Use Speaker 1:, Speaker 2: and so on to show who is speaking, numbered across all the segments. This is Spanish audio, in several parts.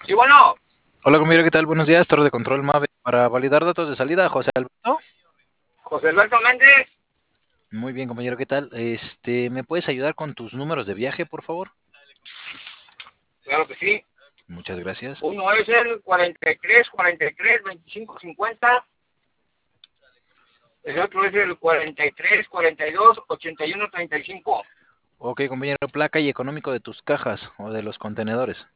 Speaker 1: Sí, bueno,
Speaker 2: Hola, compañero, ¿qué tal? Buenos días, Torre de Control MAVE. Para validar datos de salida, José Alberto.
Speaker 1: José Alberto Méndez,
Speaker 2: Muy bien, compañero, ¿qué tal? ¿Me puedes ayudar con tus números de viaje, por favor?
Speaker 1: claro que sí.
Speaker 2: Muchas gracias.
Speaker 1: Uno es el 43 25 50. El otro es el 43 42 81 35.
Speaker 2: Ok, compañero, placa y económico de tus cajas o de los contenedores.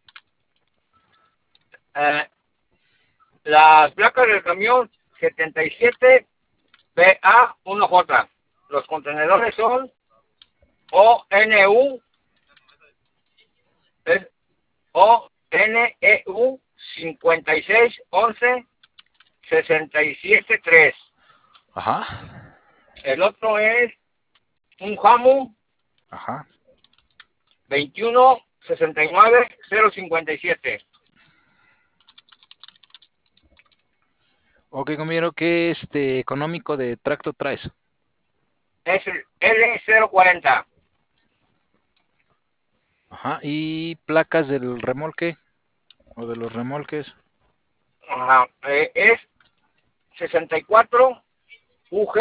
Speaker 1: Eh, las placas del camión 77 BA1J. Los contenedores son ONU, es ONEU 56 11 67 3.
Speaker 2: Ajá,
Speaker 1: El otro es un JAMU
Speaker 2: ajá.
Speaker 1: 21 69 057.
Speaker 2: Ok, compañero, ¿qué económico de tracto traes?
Speaker 1: Es el L040.
Speaker 2: Ajá, y placas del remolque o de los remolques.
Speaker 1: Ajá. Es 64 UG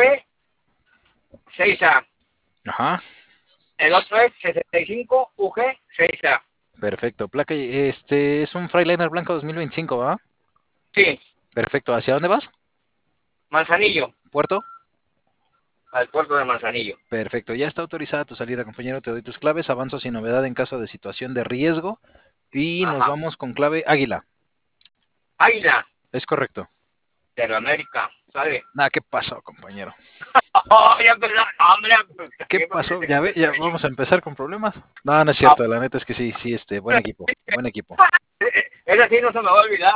Speaker 1: 6A.
Speaker 2: Ajá,
Speaker 1: El otro es 65 UG 6A.
Speaker 2: perfecto. Placa, es un Freightliner Blanco 2025, ¿va?
Speaker 1: Sí,
Speaker 2: Perfecto. ¿Hacia dónde vas?
Speaker 1: Manzanillo,
Speaker 2: ¿Puerto?
Speaker 1: al puerto de Manzanillo.
Speaker 2: Perfecto, ya está autorizada tu salida, compañero. Te doy tus claves. Avanzo sin novedad en caso de situación de riesgo. Y nos
Speaker 1: Ajá.
Speaker 2: vamos con clave Águila.
Speaker 1: Águila
Speaker 2: Es correcto.
Speaker 1: de la América. ¿Sale?
Speaker 2: Nada, ¿qué pasó, compañero?
Speaker 1: Oh, ya empezó. Hombre,
Speaker 2: ¿Qué pasó? Ya ve, ya vamos a empezar con problemas. No, no es
Speaker 1: ah,
Speaker 2: cierto. La neta es que sí, sí, buen equipo, buen equipo.
Speaker 1: ese sí no se me va a olvidar.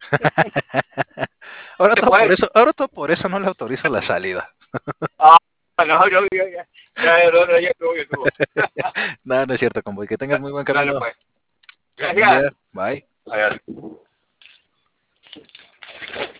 Speaker 1: Después.
Speaker 2: Ahora todo por eso no le autorizo la salida.
Speaker 1: Ah, no, ya estuvo, ya estuvo.
Speaker 2: No, no es cierto, comboy. Que tengas muy buen
Speaker 1: Dale,
Speaker 2: camino.
Speaker 1: pues.
Speaker 2: Buen
Speaker 1: Gracias.
Speaker 2: día. Bye.
Speaker 1: Adiós.